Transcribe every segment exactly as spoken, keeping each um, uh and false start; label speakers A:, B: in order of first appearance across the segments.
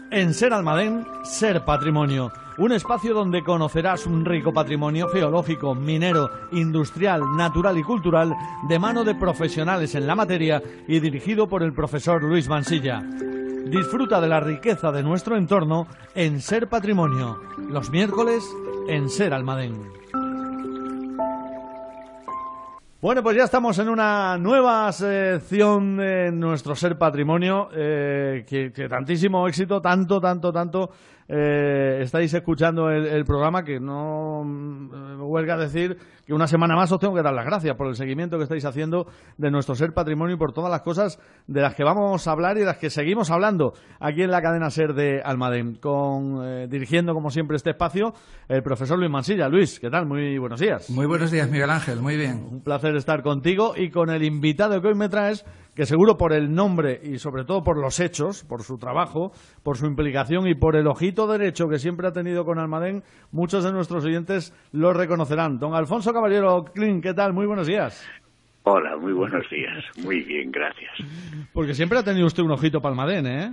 A: En Ser Almadén, Ser Patrimonio, un espacio donde conocerás un rico patrimonio geológico, minero, industrial, natural y cultural de mano de profesionales en la materia y dirigido por el profesor Luis Mansilla. Disfruta de la riqueza de nuestro entorno en Ser Patrimonio, los miércoles en Ser Almadén. Bueno, pues ya estamos en una nueva sección de nuestro Ser Patrimonio, eh, que, que tantísimo éxito, tanto, tanto, tanto eh, estáis escuchando el, el programa que no me huelga decir que una semana más os tengo que dar las gracias por el seguimiento que estáis haciendo de nuestro Ser Patrimonio y por todas las cosas de las que vamos a hablar y de las que seguimos hablando aquí en la cadena Ser de Almadén, con eh, dirigiendo como siempre este espacio el profesor Luis Mansilla. Luis, ¿qué tal? Muy buenos días.
B: Muy buenos días, Miguel Ángel, muy bien.
A: Un placer estar contigo y con el invitado que hoy me traes, que seguro por el nombre y sobre todo por los hechos, por su trabajo, por su implicación y por el ojito derecho que siempre ha tenido con Almadén, muchos de nuestros oyentes lo reconocerán. Don Alfonso Caballero Clean, ¿qué tal? Muy buenos días.
C: Hola, muy buenos días. Muy bien, gracias.
A: Porque siempre ha tenido usted un ojito para Almadén, ¿eh?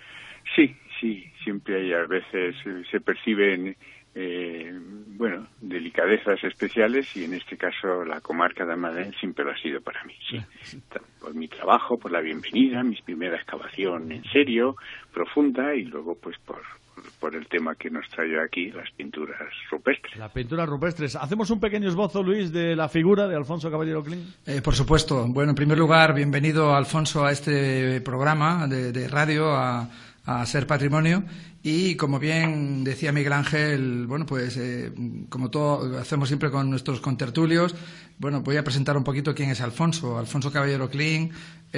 C: Sí, sí, siempre hay, a veces se perciben Eh, bueno, delicadezas especiales y en este caso la comarca de Almadén siempre lo ha sido para mí, sí. Por mi trabajo, por la bienvenida, mi primera excavación en serio, profunda y luego pues por, por, por el tema que nos trae aquí, las pinturas rupestres.
A: Las pinturas rupestres. ¿Hacemos un pequeño esbozo, Luis, de la figura de Alfonso Caballero Clean?
B: Eh, por supuesto. Bueno, en primer lugar, bienvenido, Alfonso, a este programa de, de radio, a, a Ser Patrimonio. Y como bien decía Miguel Ángel, bueno, pues eh, como todo hacemos siempre con nuestros contertulios, bueno, voy a presentar un poquito quién es Alfonso. Alfonso Caballero Clean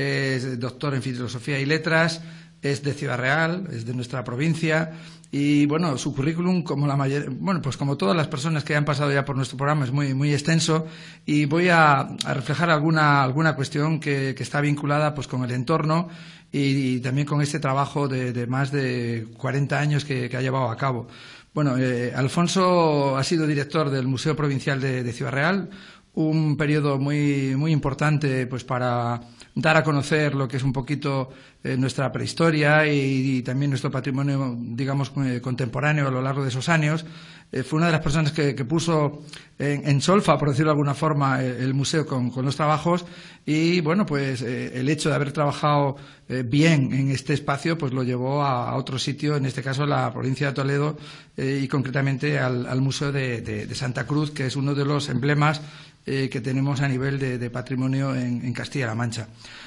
B: es doctor en Filosofía y Letras, es de Ciudad Real, es de nuestra provincia y bueno, su currículum, como la mayor, bueno, pues como todas las personas que han pasado ya por nuestro programa, es muy muy extenso y voy a, a reflejar alguna alguna cuestión que, que está vinculada pues con el entorno y, y también con este trabajo de, de más de cuarenta años que, que ha llevado a cabo. Bueno, eh, Alfonso ha sido director del Museo Provincial de, de Ciudad Real, un periodo muy muy importante pues para dar a conocer lo que es un poquito eh, nuestra prehistoria y, y también nuestro patrimonio, digamos, eh, contemporáneo a lo largo de esos años. Eh, fue una de las personas que, que puso en, en solfa, por decirlo de alguna forma, el, el museo con, con los trabajos y, bueno, pues eh, el hecho de haber trabajado eh, bien en este espacio pues lo llevó a, a otro sitio, en este caso la provincia de Toledo eh, y concretamente al, al Museo de, de, de Santa Cruz, que es uno de los emblemas Eh, que tenemos a nivel de, de patrimonio en, en Castilla-La Mancha.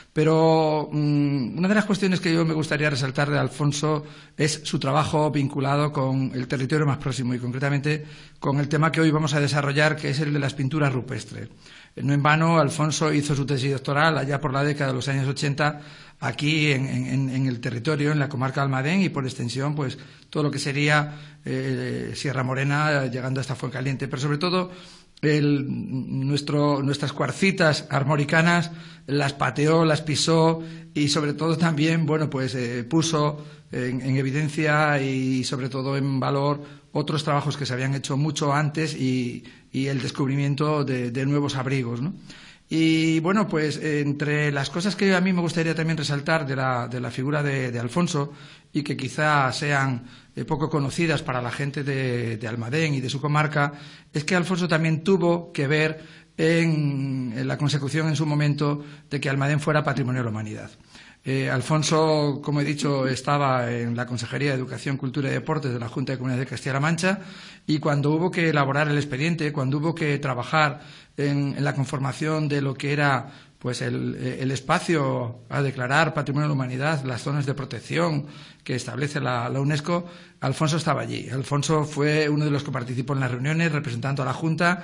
B: Pero mmm, una de las cuestiones que yo me gustaría resaltar de Alfonso es su trabajo vinculado con el territorio más próximo y concretamente con el tema que hoy vamos a desarrollar, que es el de las pinturas rupestres. No en vano, Alfonso hizo su tesis doctoral allá por la década de los años ochenta aquí en, en, en el territorio, en la comarca de Almadén y por extensión pues todo lo que sería eh, Sierra Morena llegando hasta Fuencaliente, pero sobre todo El, nuestro, nuestras cuarcitas armoricanas las pateó, las pisó y sobre todo también bueno pues eh, puso en, en evidencia y sobre todo en valor otros trabajos que se habían hecho mucho antes y, y el descubrimiento de, de nuevos abrigos, ¿no? Y bueno, pues entre las cosas que a mí me gustaría también resaltar de la, de la figura de, de Alfonso y que quizá sean eh, poco conocidas para la gente de, de Almadén y de su comarca, es que Alfonso también tuvo que ver en, en la consecución en su momento de que Almadén fuera Patrimonio de la Humanidad. Eh, Alfonso, como he dicho, estaba en la Consejería de Educación, Cultura y Deportes de la Junta de Comunidades de Castilla-La Mancha y cuando hubo que elaborar el expediente, cuando hubo que trabajar en, en la conformación de lo que era pues el, el espacio a declarar Patrimonio de la Humanidad, las zonas de protección que establece la, la UNESCO, Alfonso estaba allí. Alfonso fue uno de los que participó en las reuniones representando a la Junta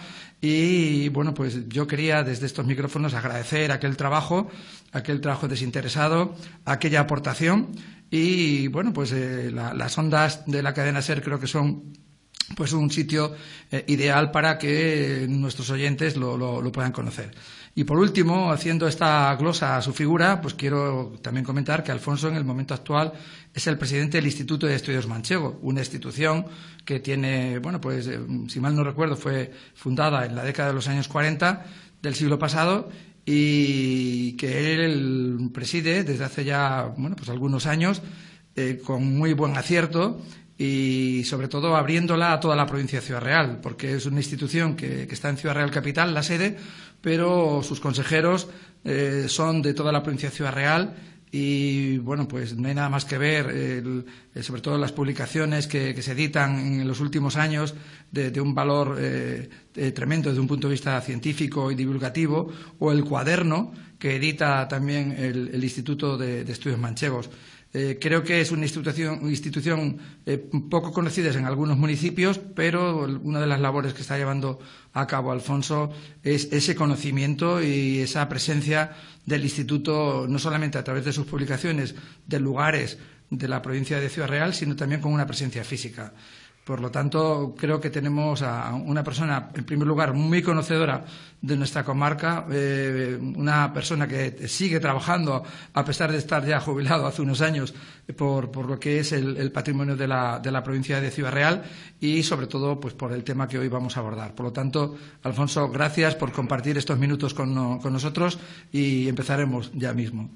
B: y, bueno, pues yo quería desde estos micrófonos agradecer aquel trabajo, aquel trabajo desinteresado, aquella aportación y, bueno, pues eh, la, las ondas de la cadena SER creo que son pues un sitio eh, ideal para que nuestros oyentes lo, lo, lo puedan conocer. Y por último, haciendo esta glosa a su figura, pues quiero también comentar que Alfonso en el momento actual es el presidente del Instituto de Estudios Manchego, una institución que tiene, bueno, pues eh, si mal no recuerdo, fue fundada en la década de los años cuarenta del siglo pasado y que él preside desde hace ya, bueno, pues algunos años eh, con muy buen acierto, y sobre todo abriéndola a toda la provincia de Ciudad Real, porque es una institución que, que está en Ciudad Real Capital, la sede, pero sus consejeros eh, son de toda la provincia de Ciudad Real. Y bueno, pues no hay nada más que ver, el, el, sobre todo las publicaciones que, que se editan en los últimos años de, de un valor eh, eh, tremendo desde un punto de vista científico y divulgativo, o el cuaderno que edita también el, el Instituto de, de Estudios Manchegos. Eh, creo que es una institución, institución eh, poco conocida en algunos municipios, pero una de las labores que está llevando a cabo Alfonso es ese conocimiento y esa presencia del instituto, no solamente a través de sus publicaciones de lugares de la provincia de Ciudad Real, sino también con una presencia física. Por lo tanto, creo que tenemos a una persona, en primer lugar, muy conocedora de nuestra comarca, eh, una persona que sigue trabajando, a pesar de estar ya jubilado hace unos años, por, por lo que es el, el patrimonio de la, de la provincia de Ciudad Real y, sobre todo, pues por el tema que hoy vamos a abordar. Por lo tanto, Alfonso, gracias por compartir estos minutos con, con nosotros y empezaremos ya mismo.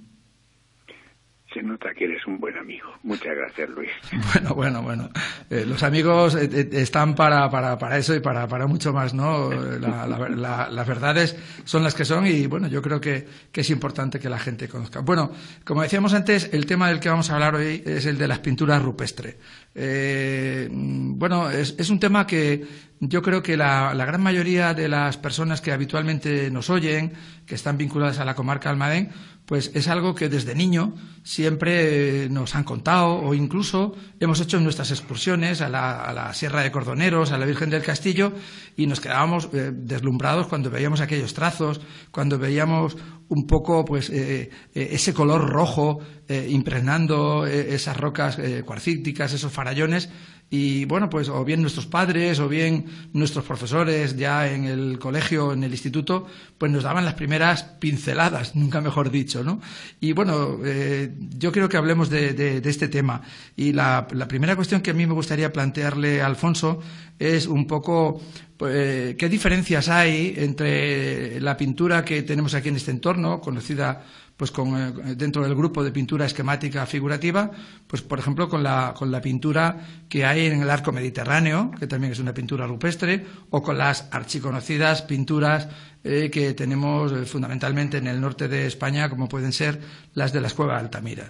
C: Se nota que eres un buen amigo. Muchas gracias, Luis.
B: Bueno, bueno, bueno. Eh, los amigos eh, eh, están para, para, para eso y para, para mucho más, ¿no? La, la, la, las verdades son las que son y, bueno, yo creo que, que es importante que la gente conozca. Bueno, como decíamos antes, el tema del que vamos a hablar hoy es el de las pinturas rupestres. Eh, bueno, es, es un tema que yo creo que la, la gran mayoría de las personas que habitualmente nos oyen, que están vinculadas a la comarca de Almadén, pues es algo que desde niño siempre nos han contado o incluso hemos hecho en nuestras excursiones a la, a la Sierra de Cordoneros, a la Virgen del Castillo, y nos quedábamos eh, deslumbrados cuando veíamos aquellos trazos, cuando veíamos un poco pues eh, eh, ese color rojo eh, impregnando eh, esas rocas eh, cuarcíticas, esos farallones. Y bueno, pues o bien nuestros padres o bien nuestros profesores ya en el colegio, en el instituto, pues nos daban las primeras pinceladas, nunca mejor dicho, ¿no? Y bueno, eh, yo quiero que hablemos de, de, de este tema. Y la, la primera cuestión que a mí me gustaría plantearle a Alfonso es un poco pues, qué diferencias hay entre la pintura que tenemos aquí en este entorno, conocida pues con, eh, dentro del grupo de pintura esquemática figurativa, pues por ejemplo con la, con la pintura que hay en el arco mediterráneo, que también es una pintura rupestre, o con las archiconocidas pinturas eh, que tenemos eh, fundamentalmente en el norte de España, como pueden ser las de las Cuevas de Altamira.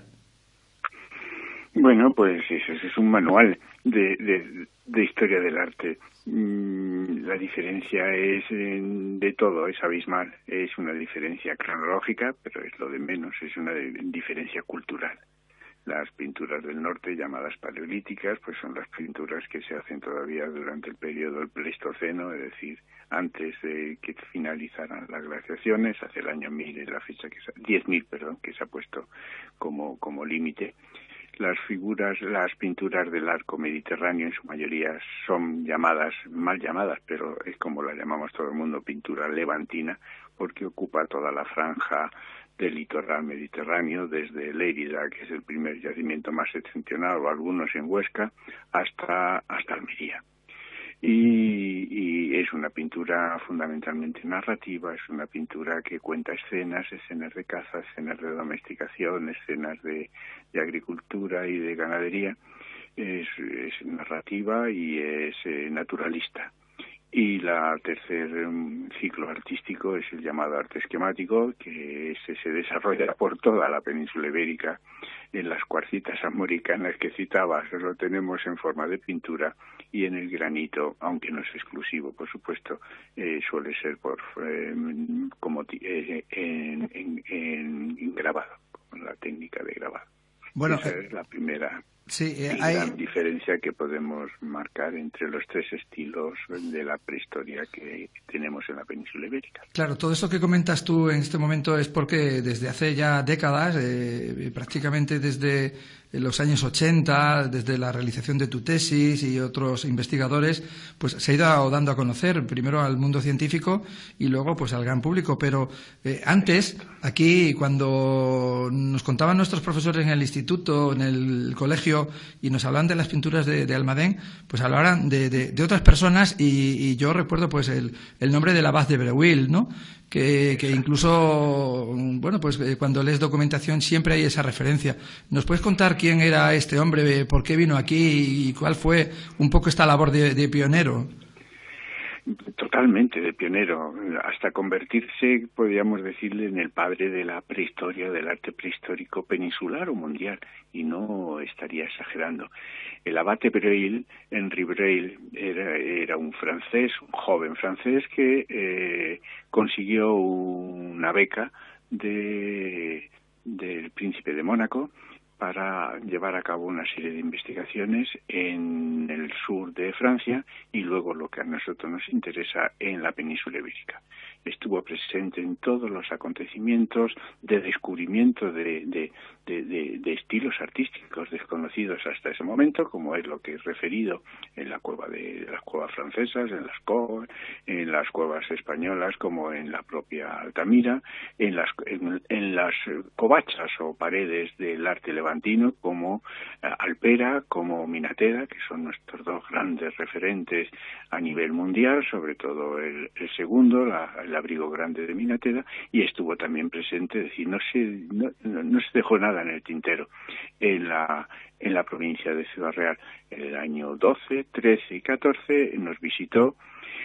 C: Bueno, pues eso es un manual de, de, de historia del arte. La diferencia es de todo, es abismal. Es una diferencia cronológica, pero es lo de menos, es una diferencia cultural. Las pinturas del norte, llamadas paleolíticas, pues son las pinturas que se hacen todavía durante el periodo del Pleistoceno, es decir, antes de que finalizaran las glaciaciones, hace el año mil, es la fecha que diez mil, perdón, que se ha puesto como como límite. Las figuras, las pinturas del arco mediterráneo en su mayoría son llamadas, mal llamadas, pero es como la llamamos todo el mundo, pintura levantina, porque ocupa toda la franja del litoral mediterráneo, desde Lérida, que es el primer yacimiento más septentrional, o algunos en Huesca, hasta, hasta Almería. Y, y es una pintura fundamentalmente narrativa, es una pintura que cuenta escenas, escenas de caza, escenas de domesticación, escenas de, de agricultura y de ganadería. Es, es narrativa y es eh, naturalista. Y la tercer um, ciclo artístico es el llamado arte esquemático, que ese se desarrolla por toda la península ibérica. En las cuarcitas amoricanas que citabas lo tenemos en forma de pintura, y en el granito, aunque no es exclusivo, por supuesto, eh, suele ser por eh, como eh, en, en, en, en grabado, con la técnica de grabado.
B: Bueno,
C: esa
B: eh,
C: es la primera
B: sí, eh,
C: hay...
B: hay...
C: diferencia que podemos marcar entre los tres estilos de la prehistoria que tenemos en la península ibérica.
B: Claro, todo esto que comentas tú en este momento es porque desde hace ya décadas, eh, prácticamente desde los años ochenta, desde la realización de tu tesis y otros investigadores, pues se ha ido dando a conocer primero al mundo científico y luego pues al gran público. Pero eh, antes, aquí, cuando nos contaban nuestros profesores en el instituto, en el colegio, y nos hablaban de las pinturas de, de Almadén, pues hablaban de, de, de otras personas y, y yo recuerdo pues el, el nombre del abad de Breuil, ¿no?, que, que incluso, bueno, pues cuando lees documentación siempre hay esa referencia. ¿Nos puedes contar quién era este hombre, por qué vino aquí y cuál fue un poco esta labor de, de pionero?
C: Totalmente de pionero, hasta convertirse, podríamos decirle, en el padre de la prehistoria, del arte prehistórico peninsular o mundial, y no estaría exagerando. El abate Breil, Henri Breil, era, era un francés, un joven francés que eh, consiguió una beca de, del príncipe de Mónaco para llevar a cabo una serie de investigaciones en el sur de Francia y luego, lo que a nosotros nos interesa, en la península ibérica. Estuvo presente en todos los acontecimientos de descubrimiento de, de, de, de, de estilos artísticos desconocidos hasta ese momento, como es lo que he referido en la cueva de, de las cuevas francesas, en las cuevas, en las cuevas españolas, como en la propia Altamira, en las, en, en las covachas o paredes del arte levantino, como eh, Alpera, como Minatera, que son nuestros dos grandes referentes a nivel mundial, sobre todo el, el segundo, la, el abrigo grande de Minatera, y estuvo también presente, es decir, no se, no, no se dejó nada en el tintero en la, en la provincia de Ciudad Real. En el año doce, trece y catorce nos visitó,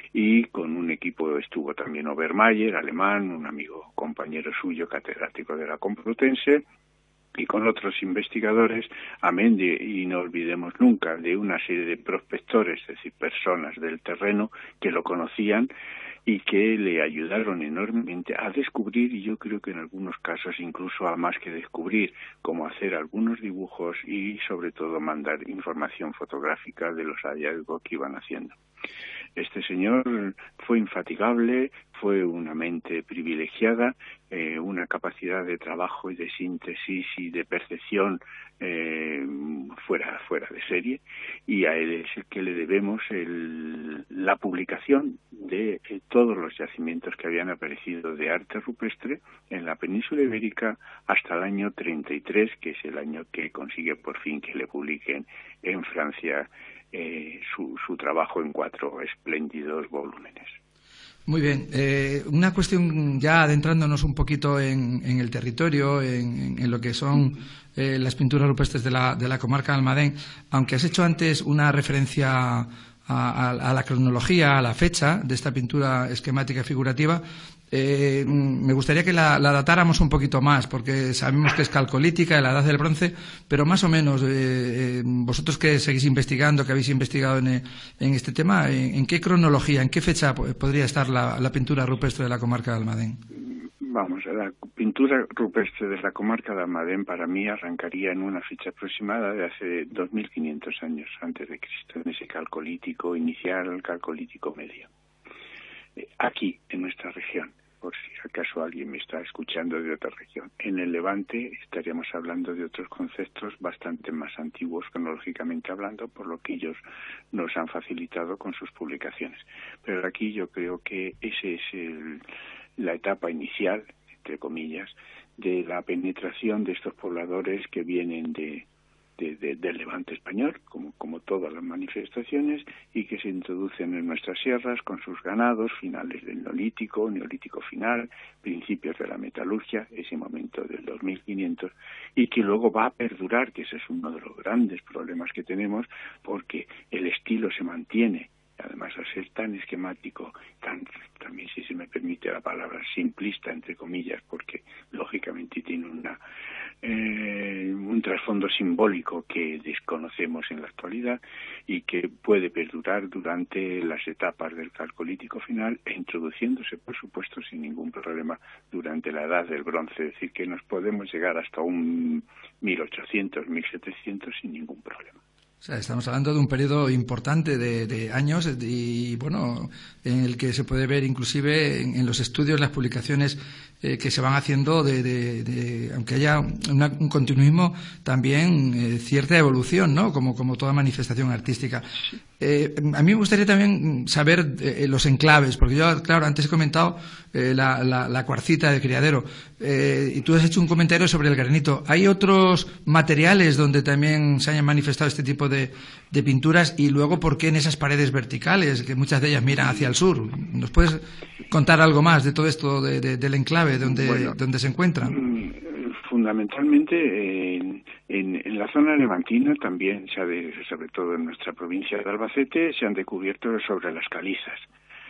C: y con un equipo estuvo también Obermayer, alemán, un amigo compañero suyo, catedrático de la Complutense, y con otros investigadores, amén de, y no olvidemos nunca, de una serie de prospectores, es decir, personas del terreno que lo conocían y que le ayudaron enormemente a descubrir, y yo creo que en algunos casos incluso a más que descubrir, cómo hacer algunos dibujos y sobre todo mandar información fotográfica de los hallazgos que iban haciendo. Este señor fue infatigable, fue una mente privilegiada, eh, una capacidad de trabajo y de síntesis y de percepción eh, fuera fuera de serie, y a él es el que le debemos el, la publicación de eh, todos los yacimientos que habían aparecido de arte rupestre en la península ibérica hasta el año treinta y tres, que es el año que consigue por fin que le publiquen en Francia Eh, su, su trabajo en cuatro espléndidos volúmenes.
B: Muy bien. Eh, una cuestión ya adentrándonos un poquito en, en el territorio, en, en lo que son eh, las pinturas rupestres de la, de la comarca de Almadén, aunque has hecho antes una referencia a, a, a la cronología, a la fecha de esta pintura esquemática figurativa, Eh, me gustaría que la, la datáramos un poquito más, porque sabemos que es calcolítica, de la edad del bronce, pero más o menos, eh, eh, vosotros que seguís investigando, que habéis investigado en, en este tema, ¿en, en qué cronología, en qué fecha podría estar la, la pintura rupestre de la comarca de Almadén?
C: Vamos, la pintura rupestre de la comarca de Almadén para mí arrancaría en una fecha aproximada de hace dos mil quinientos años antes de Cristo, en ese calcolítico inicial, calcolítico medio. Aquí, en nuestra región, por si acaso alguien me está escuchando de otra región. En el Levante estaríamos hablando de otros conceptos bastante más antiguos cronológicamente hablando, por lo que ellos nos han facilitado con sus publicaciones. Pero aquí yo creo que esa es el, la etapa inicial, entre comillas, de la penetración de estos pobladores que vienen de De, de, del Levante español, como, como todas las manifestaciones, y que se introducen en nuestras sierras con sus ganados, finales del Neolítico, Neolítico final, principios de la metalurgia, ese momento del dos mil quinientos, y que luego va a perdurar, que ese es uno de los grandes problemas que tenemos, porque el estilo se mantiene, además al ser tan esquemático, tan, también si se me permite la palabra simplista, entre comillas, porque lógicamente tiene una eh, un trasfondo simbólico que desconocemos en la actualidad y que puede perdurar durante las etapas del calcolítico final e introduciéndose, por supuesto, sin ningún problema durante la edad del bronce, es decir, que nos podemos llegar hasta un mil ochocientos, mil setecientos sin ningún problema.
B: O sea, estamos hablando de un periodo importante de, de años y, bueno, en el que se puede ver inclusive en, en los estudios, las publicaciones eh, que se van haciendo, de, de, de aunque haya una, un continuismo, también eh, cierta evolución, ¿no? Como, como toda manifestación artística. Eh, a mí me gustaría también saber eh, los enclaves, porque yo, claro, antes he comentado eh, la, la, la cuarcita de criadero, eh, y tú has hecho un comentario sobre el granito. ¿Hay otros materiales donde también se hayan manifestado este tipo de, de pinturas? Y luego, ¿por qué en esas paredes verticales, que muchas de ellas miran hacia el sur? ¿Nos puedes contar algo más de todo esto de, de, del enclave donde, bueno, donde se encuentran?
C: Fundamentalmente en, en, en la zona levantina también, se ha de, sobre todo en nuestra provincia de Albacete, se han descubierto sobre las calizas.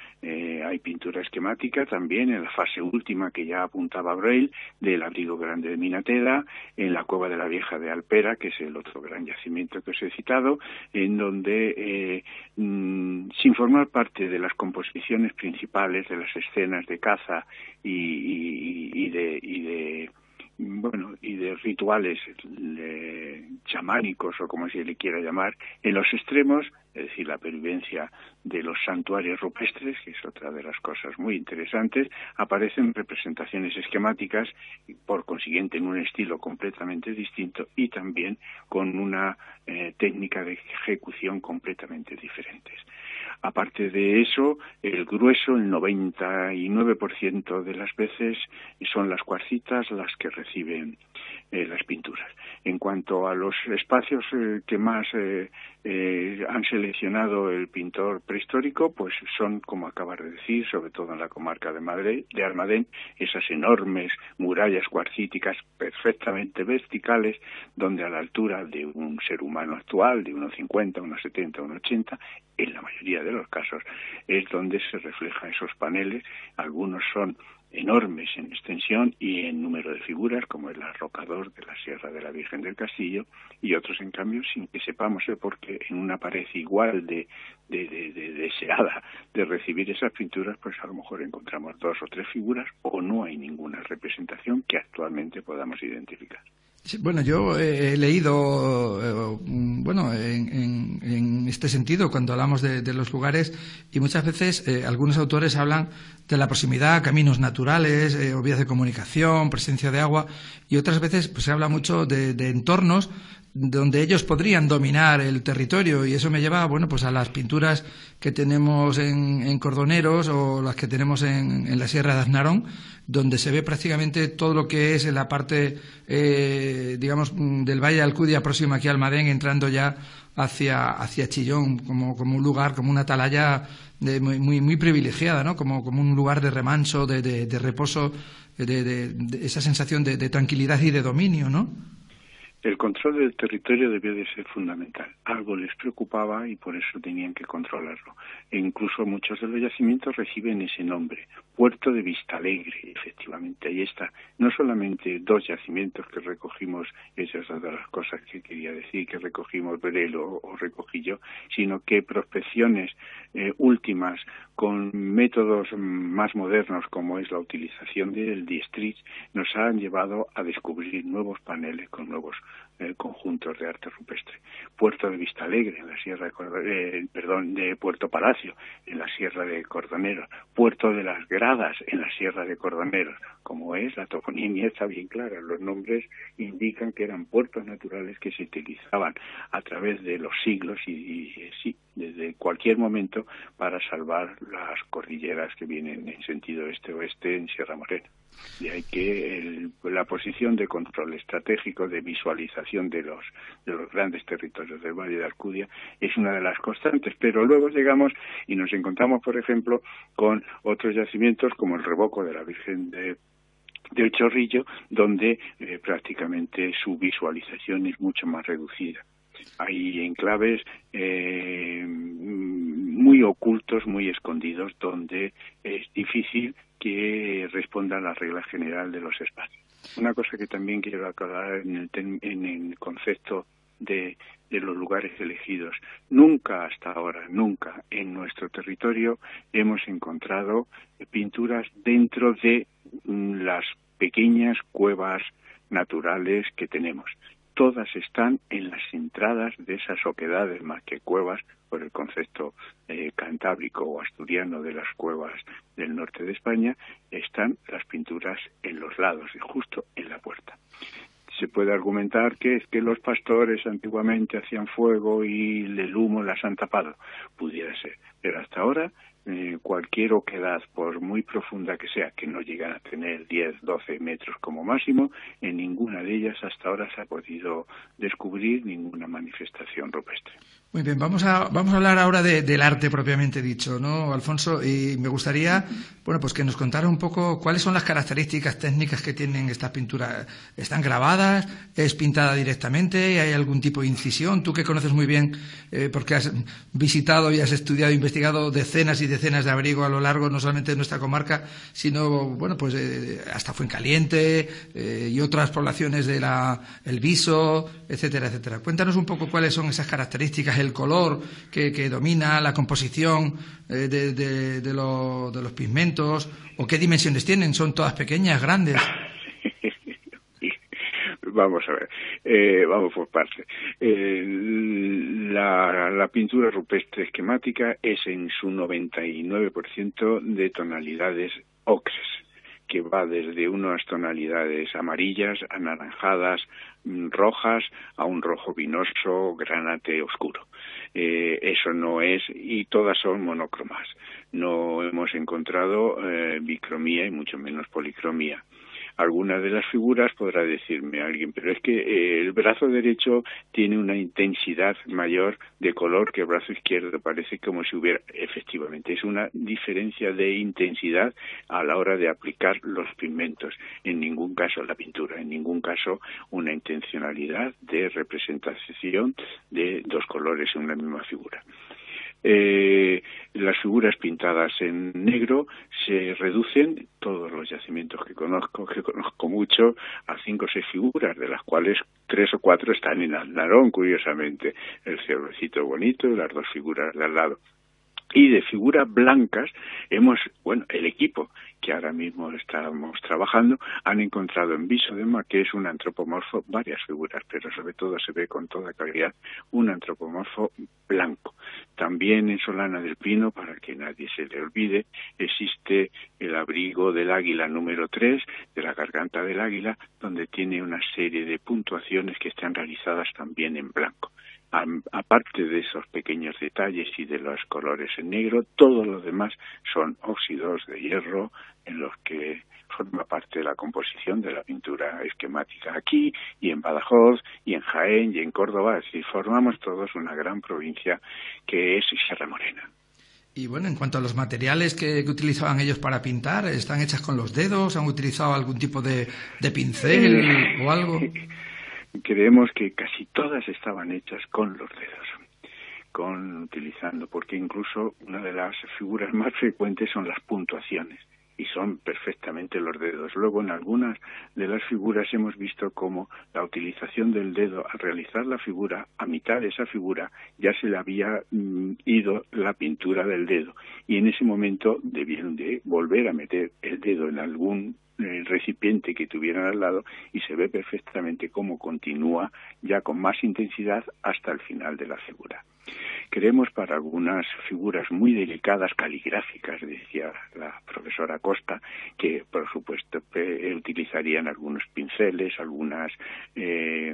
C: Eh, hay pintura esquemática también en la fase última que ya apuntaba Braille del abrigo grande de Minateda, en la cueva de la Vieja de Alpera, que es el otro gran yacimiento que os he citado, en donde, eh, mmm, sin formar parte de las composiciones principales de las escenas de caza y, y, y de... Y de bueno, y de rituales eh, chamánicos, o como se le quiera llamar, en los extremos, es decir, la pervivencia de los santuarios rupestres, que es otra de las cosas muy interesantes, aparecen representaciones esquemáticas, por consiguiente en un estilo completamente distinto y también con una eh, técnica de ejecución completamente diferentes. Aparte de eso, el grueso, el noventa y nueve por ciento de las veces, son las cuarcitas las que reciben eh, las pinturas. En cuanto a los espacios eh, que más eh, eh, han seleccionado el pintor prehistórico, pues son, como acabas de decir, sobre todo en la comarca de, Madrid, de Almadén, esas enormes murallas cuarcíticas perfectamente verticales, donde a la altura de un ser humano actual, de uno cincuenta, uno setenta, uno ochenta, en la mayoría de los casos es donde se reflejan esos paneles. Algunos son enormes en extensión y en número de figuras, como el arrocador de la Sierra de la Virgen del Castillo, y otros, en cambio, sin que sepamos el porqué, en una pared igual de, de, de, de deseada de recibir esas pinturas, pues a lo mejor encontramos dos o tres figuras, o no hay ninguna representación que actualmente podamos identificar.
B: Sí, bueno, yo he leído, eh, bueno, en, en, en este sentido, cuando hablamos de, de los lugares, y muchas veces eh, algunos autores hablan de la proximidad a caminos naturales, eh, o vías de comunicación, presencia de agua, y otras veces pues se habla mucho de, de entornos donde ellos podrían dominar el territorio, y eso me lleva, bueno, pues a las pinturas que tenemos en, en Cordoneros o las que tenemos en, en la Sierra de Aznarón, donde se ve prácticamente todo lo que es en la parte, eh, digamos, del Valle de Alcudia, próximo aquí a Almadén, entrando ya hacia, hacia Chillón, como, como un lugar, como una atalaya de, muy, muy, muy privilegiada, ¿no? Como, como un lugar de remanso, de, de, de reposo, de, de, de esa sensación de, de tranquilidad y de dominio, ¿no?
C: El control del territorio debió de ser fundamental. Algo les preocupaba y por eso tenían que controlarlo. E incluso muchos de los yacimientos reciben ese nombre, Puerto de Vistalegre, efectivamente. Ahí está. No solamente dos yacimientos que recogimos, esas son de las cosas que quería decir, que recogimos Berelo o, o recogí yo, sino que prospecciones eh, últimas con métodos más modernos, como es la utilización del Diestritz, nos han llevado a descubrir nuevos paneles con nuevos eh, conjuntos de arte rupestre. Puerto de Vistalegre, en la Sierra de Cordonero, eh, perdón, de Puerto Palacio, en la Sierra de Cordoneros. Puerto de las Gradas, en la Sierra de Cordoneros. Como es, la toponimia está bien clara. Los nombres indican que eran puertos naturales que se utilizaban a través de los siglos y, y sí, desde cualquier momento para salvar las cordilleras que vienen en sentido este-oeste en Sierra Morena. De ahí que el, la posición de control estratégico, de visualización de los de los grandes territorios del Valle de Alcudia es una de las constantes, pero luego llegamos y nos encontramos, por ejemplo, con otros yacimientos como el Revoco de la Virgen de del Chorrillo, donde eh, prácticamente su visualización es mucho más reducida. Hay enclaves eh, muy ocultos, muy escondidos, donde es difícil que responda a la regla general de los espacios. Una cosa que también quiero aclarar en el, en el concepto de, de los lugares elegidos. Nunca hasta ahora, nunca en nuestro territorio hemos encontrado pinturas dentro de las pequeñas cuevas naturales que tenemos. Todas están en las entradas de esas oquedades, más que cuevas, por el concepto eh, cantábrico o asturiano de las cuevas del norte de España, están las pinturas en los lados y justo en la puerta. se puede argumentar que es que los pastores antiguamente hacían fuego y el humo las han tapado. Pudiera ser, pero hasta ahora eh, cualquier oquedad, por muy profunda que sea, que no llegan a tener diez, doce metros como máximo, en ninguna de ellas hasta ahora se ha podido descubrir ninguna manifestación rupestre.
B: Muy bien, vamos a vamos a hablar ahora de, del arte propiamente dicho, ¿no, Alfonso? Y me gustaría, bueno, pues que nos contara un poco cuáles son las características técnicas que tienen estas pinturas. ¿Están grabadas? ¿Es pintada directamente? ¿Hay algún tipo de incisión? Tú que conoces muy bien, eh, porque has visitado y has estudiado e investigado decenas y decenas de abrigos a lo largo, no solamente de nuestra comarca, sino, bueno, pues eh, hasta Fuencaliente eh, y otras poblaciones de la El Viso, etcétera, etcétera. Cuéntanos un poco cuáles son esas características, el color que, que domina, la composición eh, de, de, de, lo, de los pigmentos, o qué dimensiones tienen. ¿Son todas pequeñas, grandes?
C: Vamos a ver, eh, vamos por partes. Eh, la, la pintura rupestre esquemática es en su noventa y nueve por ciento de tonalidades ocres, que va desde unas tonalidades amarillas, anaranjadas, rojas, a un rojo vinoso, granate oscuro. Eh, eso no es, y todas son monocromas. No hemos encontrado eh, bicromía y mucho menos policromía. Algunas de las figuras podrá decirme alguien, pero es que eh, el brazo derecho tiene una intensidad mayor de color que el brazo izquierdo. Parece como si hubiera, efectivamente, es una diferencia de intensidad a la hora de aplicar los pigmentos. En ningún caso la pintura, en ningún caso una intencionalidad de representación de dos colores en una misma figura. Eh, las figuras pintadas en negro se reducen, todos los yacimientos que conozco, que conozco mucho, a cinco o seis figuras, de las cuales tres o cuatro están en Aznarón, curiosamente, el ciervecito bonito y las dos figuras de al lado. Y de figuras blancas hemos, bueno, el equipo que ahora mismo estamos trabajando, han encontrado en Viso de Mar, que es un antropomorfo, varias figuras, pero sobre todo se ve con toda claridad un antropomorfo blanco. También en Solana del Pino, para que nadie se le olvide, existe el abrigo del águila número tres, de la garganta del águila, donde tiene una serie de puntuaciones que están realizadas también en blanco. Aparte de esos pequeños detalles y de los colores en negro, todo lo demás son óxidos de hierro en los que forma parte de la composición de la pintura esquemática aquí y en Badajoz y en Jaén y en Córdoba. Es decir, formamos todos una gran provincia que es Sierra Morena.
B: Y bueno, en cuanto a los materiales que, que utilizaban ellos para pintar, ¿están hechas con los dedos? ¿Han utilizado algún tipo de, de pincel eh, o algo?
C: Creemos que casi todas estaban hechas con los dedos, con utilizando, porque incluso una de las figuras más frecuentes son las puntuaciones, y son perfectamente los dedos. Luego, en algunas de las figuras hemos visto cómo la utilización del dedo al realizar la figura, a mitad de esa figura, ya se le había mm, ido la pintura del dedo, y en ese momento debieron de volver a meter el dedo en algún el recipiente que tuvieran al lado y se ve perfectamente cómo continúa ya con más intensidad hasta el final de la figura. Creemos para algunas figuras muy delicadas, caligráficas, decía la profesora Costa, que por supuesto eh, utilizarían algunos pinceles, algunas eh,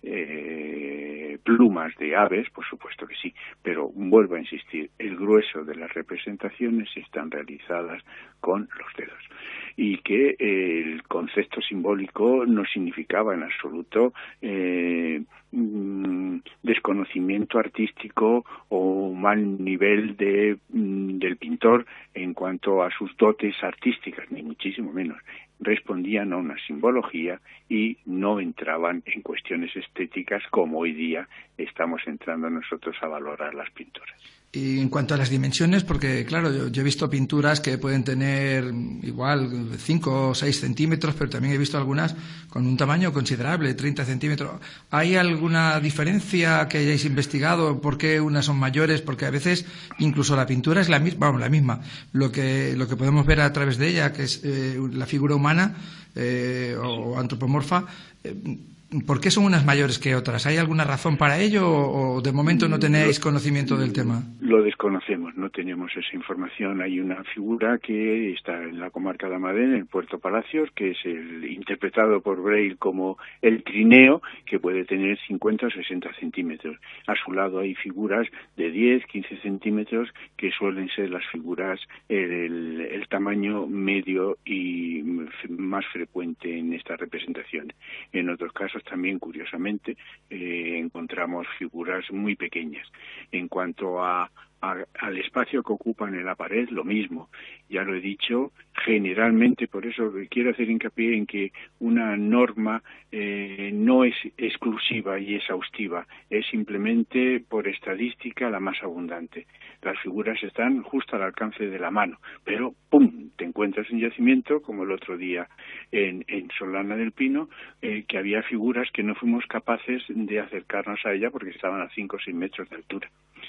C: eh, plumas de aves, por supuesto que sí, pero vuelvo a insistir, el grueso de las representaciones están realizadas con los dedos. Y que eh, el concepto simbólico no significaba en absoluto eh, mm, desconocimiento artístico o mal nivel de, mm, del pintor en cuanto a sus dotes artísticas, ni muchísimo menos. Respondían a una simbología y no entraban en cuestiones estéticas como hoy día estamos entrando nosotros a valorar las pinturas.
B: Y en cuanto a las dimensiones, porque claro, yo, yo he visto pinturas que pueden tener igual cinco o seis centímetros, pero también he visto algunas con un tamaño considerable, treinta centímetros. ¿Hay alguna diferencia que hayáis investigado? ¿Por qué unas son mayores? Porque a veces incluso la pintura es la misma, vamos, la misma. Lo que, lo que podemos ver a través de ella, que es eh, la figura humana eh, o antropomorfa, eh, ¿por qué son unas mayores que otras? ¿Hay alguna razón para ello o de momento no tenéis conocimiento del tema?
C: Lo desconocemos, no tenemos esa información. Hay una figura que está en la comarca de Amadén, en Puerto Palacios, que es el interpretado por Braille como el trineo, que puede tener cincuenta o sesenta centímetros. A su lado hay figuras de diez, quince centímetros, que suelen ser las figuras, el, el tamaño medio y más frecuente en estas representaciones. En otros casos también, curiosamente, eh, encontramos figuras muy pequeñas. En cuanto a A, al espacio que ocupan en la pared, lo mismo. Ya lo he dicho, generalmente, por eso quiero hacer hincapié en que una norma eh, no es exclusiva y exhaustiva, es simplemente por estadística la más abundante. Las figuras están justo al alcance de la mano, pero ¡pum!, te encuentras un yacimiento, como el otro día en, en Solana del Pino, eh, que había figuras que no fuimos capaces de acercarnos a ella porque estaban a cinco o seis metros de altura.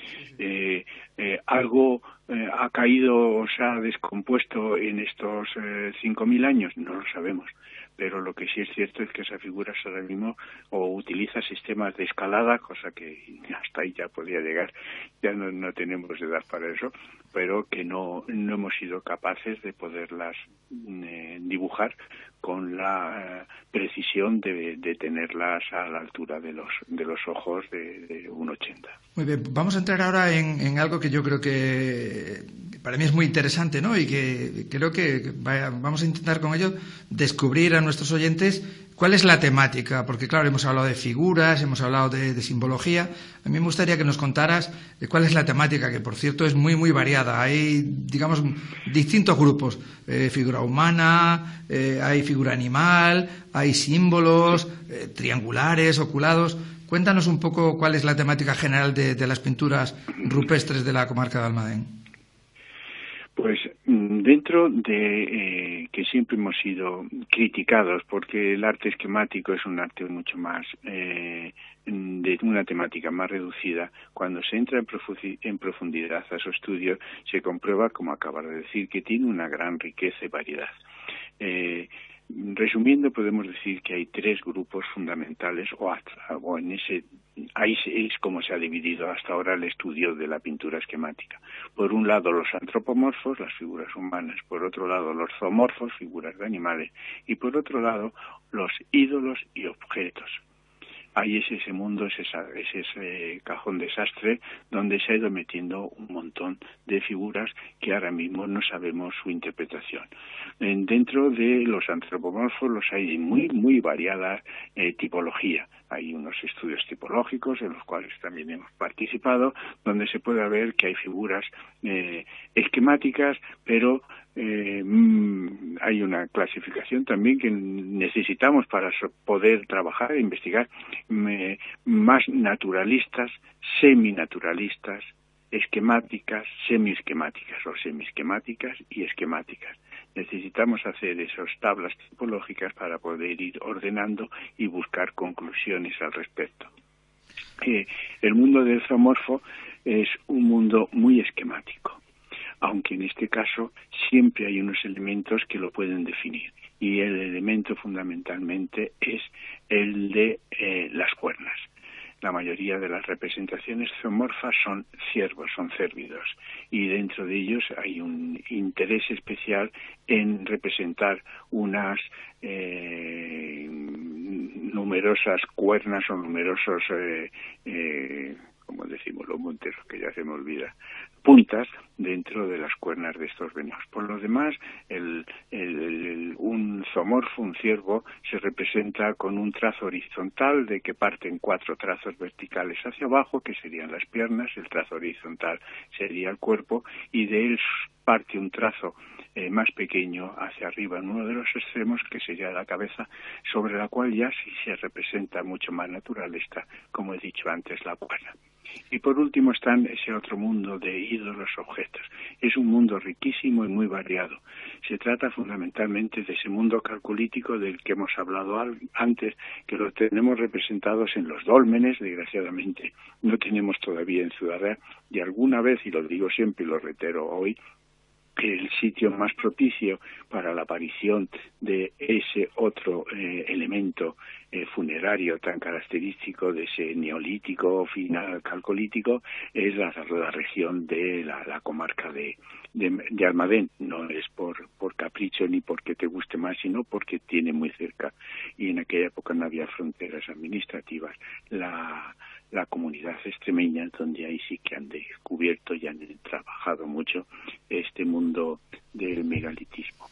C: Eh, eh, algo eh, ha caído o se ha descompuesto en estos eh, cinco mil años, no lo sabemos, pero lo que sí es cierto es que esa figura ahora mismo o utiliza sistemas de escalada, cosa que hasta ahí ya podía llegar, ya no, no tenemos edad para eso, pero que no, no hemos sido capaces de poderlas eh, dibujar con la eh, precisión de, de tenerlas a la altura de los de los ojos de, de uno ochenta.
B: Muy bien, vamos a entrar ahora en, en algo que yo creo que para mí es muy interesante, ¿no? Y que creo que vaya, vamos a intentar con ello descubrir a nuestros oyentes cuál es la temática, porque claro, hemos hablado de figuras, hemos hablado de, de simbología. A mí me gustaría que nos contaras cuál es la temática, que por cierto es muy, muy variada. Hay, digamos, distintos grupos. Eh, figura humana, eh, hay figura animal, hay símbolos, eh, triangulares, oculados. Cuéntanos un poco cuál es la temática general de, de las pinturas rupestres de la comarca de Almadén.
C: Pues dentro de eh, que siempre hemos sido criticados porque el arte esquemático es un arte mucho más eh, de una temática más reducida, cuando se entra en, profu- en profundidad a su estudio se comprueba, como acabas de decir, que tiene una gran riqueza y variedad. Eh, Resumiendo, podemos decir que hay tres grupos fundamentales, o, hasta, o en ese, ahí es como se ha dividido hasta ahora el estudio de la pintura esquemática. Por un lado, los antropomorfos, las figuras humanas; por otro lado, los zoomorfos, figuras de animales; y por otro lado, los ídolos y objetos. Ahí es ese mundo, es, esa, es ese cajón desastre donde se ha ido metiendo un montón de figuras que ahora mismo no sabemos su interpretación. En, dentro de los antropomorfos los hay muy, muy variada eh, tipología. Hay unos estudios tipológicos en los cuales también hemos participado, donde se puede ver que hay figuras eh, esquemáticas, pero eh, mmm, hay una clasificación también que necesitamos para poder trabajar e investigar, eh, más naturalistas, seminaturalistas, esquemáticas, semiesquemáticas o semiesquemáticas y esquemáticas. Necesitamos hacer esas tablas tipológicas para poder ir ordenando y buscar conclusiones al respecto. Eh, el mundo del zoomorfo es un mundo muy esquemático, aunque en este caso siempre hay unos elementos que lo pueden definir, y el elemento fundamentalmente es el de eh, las cuernas. La mayoría de las representaciones zoomorfas son ciervos, son cérvidos, y dentro de ellos hay un interés especial en representar unas eh, numerosas cuernas o numerosos, eh, eh, como decimos los monteros, que ya se me olvida, puntas dentro de las cuernas de estos venados. Por lo demás, el, el, el, un zoomorfo, un ciervo, se representa con un trazo horizontal de que parten cuatro trazos verticales hacia abajo, que serían las piernas; el trazo horizontal sería el cuerpo, y de él parte un trazo eh, más pequeño hacia arriba en uno de los extremos, que sería la cabeza, sobre la cual ya sí se representa mucho más naturalista, como he dicho antes, la cuerna. Y por último están ese otro mundo de ídolos objetos. Es un mundo riquísimo y muy variado. Se trata fundamentalmente de ese mundo calculítico del que hemos hablado antes, que lo tenemos representados en los dólmenes, desgraciadamente no tenemos todavía en Ciudad Real, y alguna vez, y lo digo siempre y lo reitero hoy, el sitio más propicio para la aparición de ese otro eh, elemento eh, funerario tan característico de ese neolítico final calcolítico es la, la región de la, la comarca de, de, de Almadén. No es por, por capricho ni porque te guste más, sino porque tiene muy cerca, y en aquella época no había fronteras administrativas, la la comunidad extremeña, donde ahí sí que han descubierto y han trabajado mucho este mundo del megalitismo.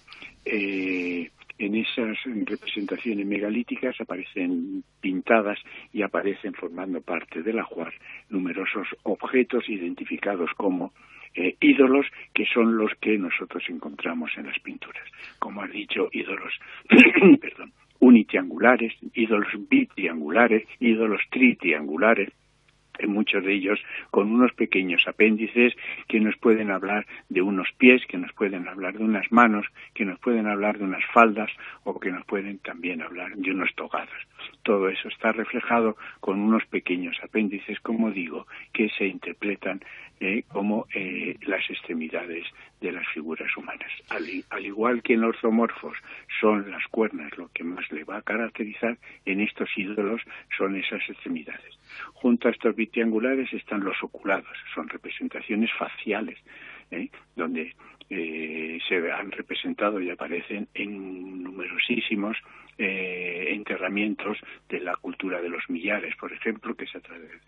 C: Eh, en esas representaciones megalíticas aparecen pintadas y aparecen formando parte del ajuar numerosos objetos identificados como eh, ídolos, que son los que nosotros encontramos en las pinturas. Como has dicho, ídolos, perdón, unitriangulares, ídolos bitriangulares, ídolos tritriangulares, en muchos de ellos con unos pequeños apéndices que nos pueden hablar de unos pies, que nos pueden hablar de unas manos, que nos pueden hablar de unas faldas o que nos pueden también hablar de unos togados. Todo eso está reflejado con unos pequeños apéndices, como digo, que se interpretan eh, como eh, las extremidades de las figuras humanas. Al, al igual que en los zoomorfos son las cuernas lo que más le va a caracterizar, en estos ídolos son esas extremidades. Junto a estos bitriangulares están los oculados, son representaciones faciales, ¿eh? donde eh, se han representado y aparecen en numerosísimos eh, enterramientos de la cultura de los millares, por ejemplo, que se ha,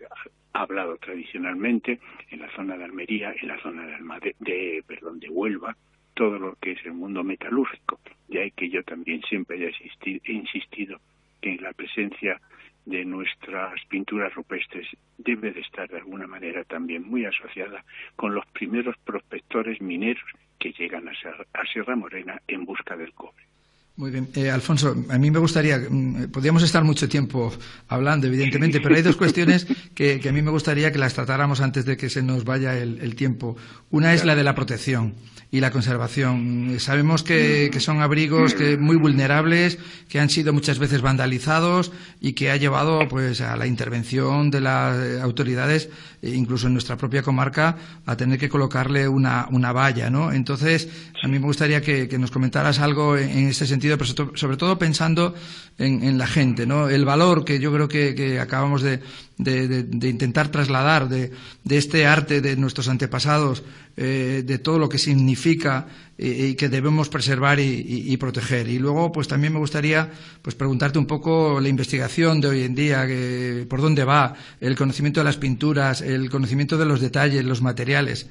C: ha hablado tradicionalmente en la zona de Almería, en la zona de, Almade, de, perdón, de Huelva, todo lo que es el mundo metalúrgico. De ahí que yo también siempre haya insistido, he insistido que en la presencia de nuestras pinturas rupestres debe de estar de alguna manera también muy asociada con los primeros prospectores mineros que llegan a, Ser, a Sierra Morena en busca del cobre.
B: Muy bien. Eh, Alfonso, a mí me gustaría, mm, podríamos estar mucho tiempo hablando, evidentemente, pero hay dos cuestiones que, que a mí me gustaría que las tratáramos antes de que se nos vaya el, el tiempo. Una es la de la protección y la conservación. Sabemos que, que son abrigos que muy vulnerables, que han sido muchas veces vandalizados y que ha llevado pues a la intervención de las autoridades, incluso en nuestra propia comarca, a tener que colocarle una, una valla, ¿no? Entonces, a mí me gustaría que, que nos comentaras algo en, en ese sentido, pero sobre todo pensando en, en la gente, ¿no? El valor que yo creo que, que acabamos de, de, de, de intentar trasladar de, de este arte de nuestros antepasados, eh, de todo lo que significa y, y que debemos preservar y, y, y proteger. Y luego, pues también me gustaría pues preguntarte un poco la investigación de hoy en día, que, por dónde va, el conocimiento de las pinturas, el conocimiento de los detalles, los materiales.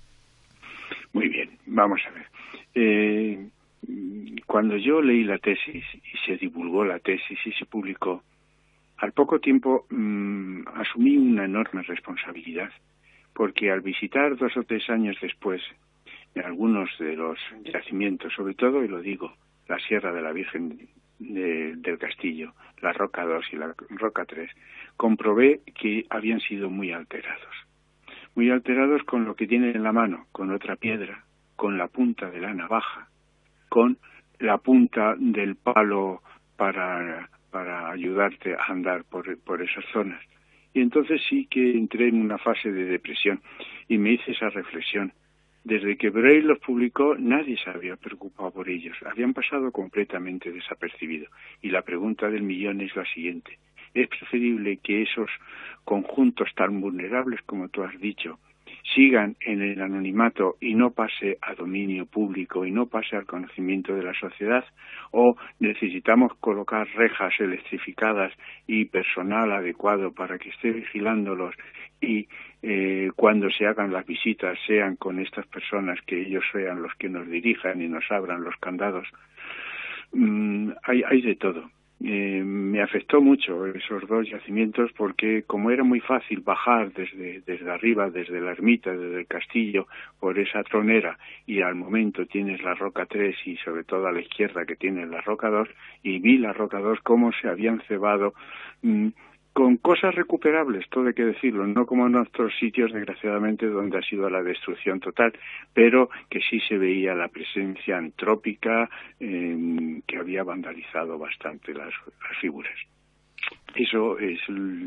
C: Muy bien, vamos a ver. Eh... Cuando yo leí la tesis y se divulgó la tesis y se publicó, al poco tiempo mmm, asumí una enorme responsabilidad, porque al visitar dos o tres años después en algunos de los yacimientos, sobre todo, y lo digo, la Sierra de la Virgen de, del Castillo, la Roca dos y la Roca tres, comprobé que habían sido muy alterados. Muy alterados con lo que tienen en la mano, con otra piedra, con la punta de la navaja, con la punta del palo para, para ayudarte a andar por, por esas zonas. Y entonces sí que entré en una fase de depresión y me hice esa reflexión. Desde que Braille los publicó, nadie se había preocupado por ellos. Habían pasado completamente desapercibidos. Y la pregunta del millón es la siguiente. ¿Es preferible que esos conjuntos tan vulnerables como tú has dicho sigan en el anonimato y no pase a dominio público y no pase al conocimiento de la sociedad, o necesitamos colocar rejas electrificadas y personal adecuado para que esté vigilándolos y eh, cuando se hagan las visitas sean con estas personas, que ellos sean los que nos dirijan y nos abran los candados? Mm, hay, hay de todo. Eh, me afectó mucho esos dos yacimientos porque como era muy fácil bajar desde, desde arriba, desde la ermita, desde el castillo, por esa tronera, y al momento tienes la Roca tres y sobre todo a la izquierda que tienes la Roca dos, y vi la Roca dos cómo se habían cebado mmm, con cosas recuperables, todo hay que decirlo, no como en otros sitios, desgraciadamente, donde ha sido la destrucción total, pero que sí se veía la presencia antrópica eh, que había vandalizado bastante las, las figuras. Eso es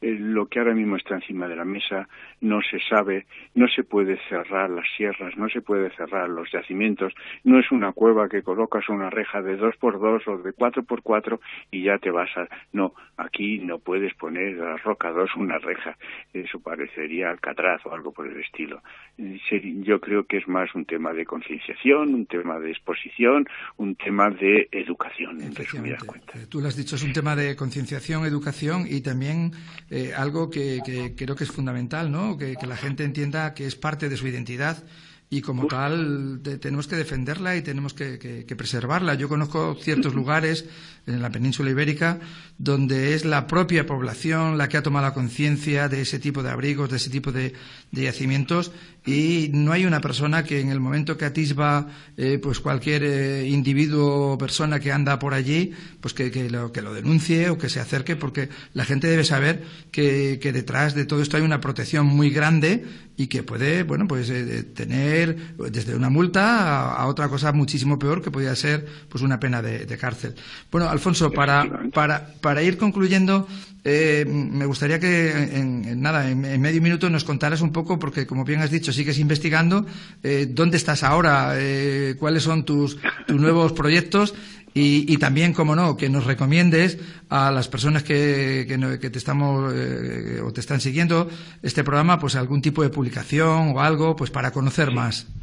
C: eh, lo que ahora mismo está encima de la mesa no se sabe, no se puede cerrar las sierras, no se puede cerrar los yacimientos, no es una cueva que colocas una reja de dos por dos o de cuatro por cuatro y ya te vas a... No, aquí no puedes poner a la roca dos una reja, eso parecería Alcatraz o algo por el estilo. Yo creo que es más un tema de concienciación, un tema de exposición, un tema de educación, en resumidas cuentas.
B: Tú lo has dicho, es un tema de concienciación, educación y también eh, algo que, que creo que es fundamental, ¿no? Que, que la gente entienda que es parte de su identidad y como Uf. tal te, tenemos que defenderla y tenemos que, que, que preservarla. Yo conozco ciertos lugares en la península ibérica donde es la propia población la que ha tomado la conciencia de ese tipo de abrigos, de ese tipo de, de yacimientos, y no hay una persona que en el momento que atisba eh, pues cualquier eh, individuo o persona que anda por allí, pues que, que, lo, que lo denuncie o que se acerque, porque la gente debe saber que, que detrás de todo esto hay una protección muy grande y que puede, bueno, pues eh, tener desde una multa a, a otra cosa muchísimo peor, que podría ser pues una pena de, de cárcel. Bueno, Alfonso, para, para, para ir concluyendo, eh, me gustaría que en, en nada, en, en medio minuto nos contaras un poco, porque como bien has dicho, sigues investigando, eh, ¿dónde estás ahora? Eh, ¿Cuáles son tus, tus nuevos proyectos? Y, y también, como no, que nos recomiendes a las personas que, que, que te estamos eh, o te están siguiendo este programa, pues algún tipo de publicación o algo, pues para conocer
C: sí.
B: más.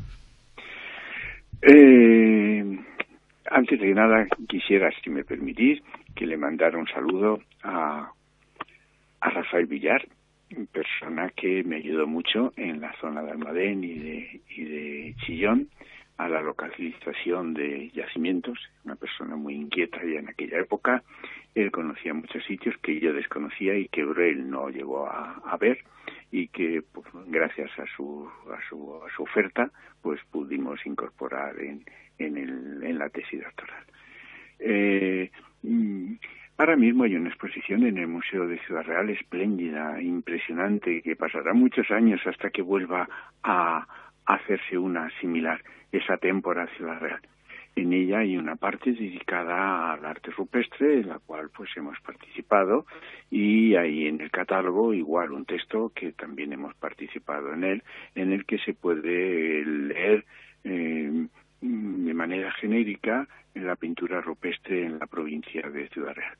C: Eh, antes de nada, quisiera, si me permitís, que le mandara un saludo a, a Rafael Villar, persona que me ayudó mucho en la zona de Almadén y de, y de Chillón, a la localización de yacimientos, una persona muy inquieta ya en aquella época. Él conocía muchos sitios que yo desconocía y que él no llegó a, a ver, y que pues, gracias a su, a su a su oferta pues pudimos incorporar en en, el, en la tesis doctoral. Eh, ahora mismo hay una exposición en el Museo de Ciudad Real espléndida, impresionante, que pasará muchos años hasta que vuelva a hacerse una similar, esa Témpora Ciudad Real. En ella hay una parte dedicada al arte rupestre, en la cual pues hemos participado, y hay en el catálogo igual un texto que también hemos participado en él, en el que se puede leer eh, de manera genérica en la pintura rupestre en la provincia de Ciudad Real.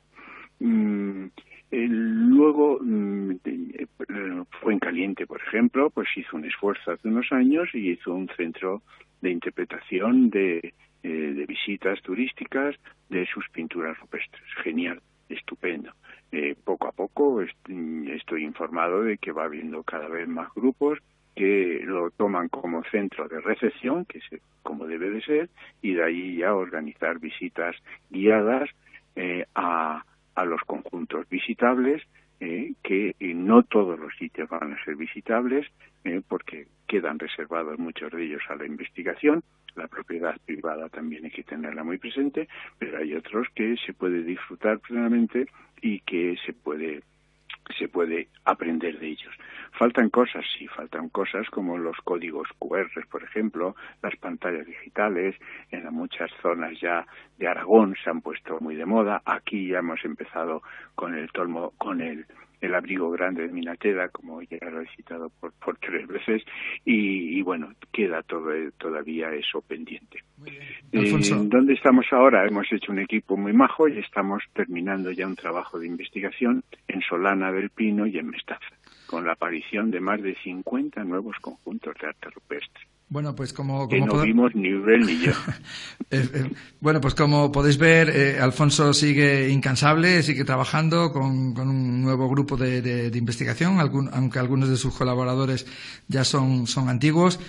C: Mm, el, luego, mm, Fuencaliente, por ejemplo, pues hizo un esfuerzo hace unos años y hizo un centro de interpretación de, eh, de visitas turísticas de sus pinturas rupestres. Genial, estupendo. Eh, poco a poco est estoy informado de que va habiendo cada vez más grupos que lo toman como centro de recepción, que es como debe de ser, y de ahí ya organizar visitas guiadas eh, a, a los conjuntos visitables, eh, que eh, no todos los sitios van a ser visitables, eh, porque quedan reservados muchos de ellos a la investigación. La propiedad privada también hay que tenerla muy presente, pero hay otros que se puede disfrutar plenamente y que se puede se puede aprender de ellos. Faltan cosas, sí, faltan cosas como los códigos cu erre, por ejemplo, las pantallas digitales. En muchas zonas ya de Aragón se han puesto muy de moda. Aquí ya hemos empezado con el tolmo, con el el abrigo grande de Minateda, como ya lo he citado por, por tres veces, y, y bueno, queda todo, todavía eso pendiente. Eh, ¿Dónde estamos ahora? Hemos hecho un equipo muy majo y estamos terminando ya un trabajo de investigación en Solana del Pino y en Mestaza, con la aparición de más de cincuenta nuevos conjuntos de arte rupestre.
B: Bueno, pues como,
C: que
B: como
C: no vimos ni Uriel ni yo.
B: eh, eh, bueno, pues como podéis ver, eh, Alfonso sigue incansable, sigue trabajando con, con un nuevo grupo de, de, de investigación, algún, aunque algunos de sus colaboradores ya son, son antiguos.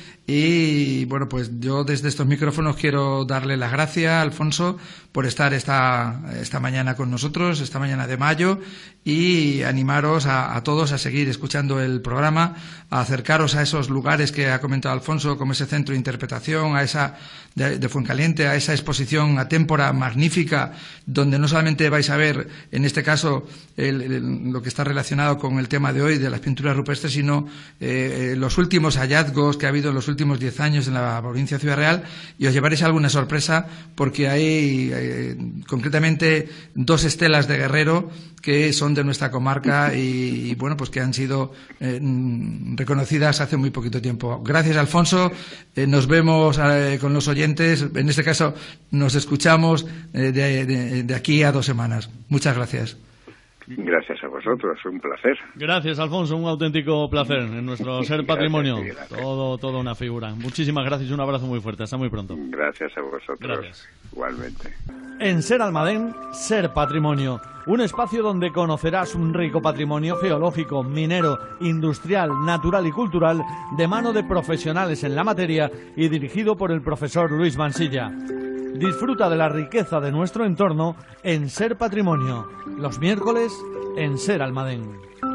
B: Y bueno, pues yo desde estos micrófonos quiero darle las gracias a Alfonso por estar esta, esta mañana con nosotros, esta mañana de mayo, y animaros a, a todos a seguir escuchando el programa, a acercaros a esos lugares que ha comentado Alfonso, como como ese centro de interpretación, a esa de, de Fuencaliente, a esa exposición a témpora magnífica, donde no solamente vais a ver, en este caso, el, el, lo que está relacionado con el tema de hoy de las pinturas rupestres, sino eh, los últimos hallazgos que ha habido en los últimos diez años en la provincia de Ciudad Real, y os llevaréis alguna sorpresa porque hay eh, concretamente dos estelas de Guerrero que son de nuestra comarca y, y bueno, pues que han sido eh, reconocidas hace muy poquito tiempo. Gracias, Alfonso. Eh, nos vemos eh, con los oyentes. En este caso, nos escuchamos eh, de, de, de aquí a dos semanas. Muchas gracias.
C: Gracias a vosotros, un placer.
A: Gracias, Alfonso, un auténtico placer en nuestro Ser Patrimonio. Gracias, todo, todo una figura. Muchísimas gracias y un abrazo muy fuerte. Hasta muy pronto.
C: Gracias a vosotros.
A: Gracias.
C: Igualmente.
A: En Ser Almadén, Ser Patrimonio. Un espacio donde conocerás un rico patrimonio geológico, minero, industrial, natural y cultural de mano de profesionales en la materia y dirigido por el profesor Luis Mansilla. Disfruta de la riqueza de nuestro entorno en Ser Patrimonio, los miércoles en Ser Almadén.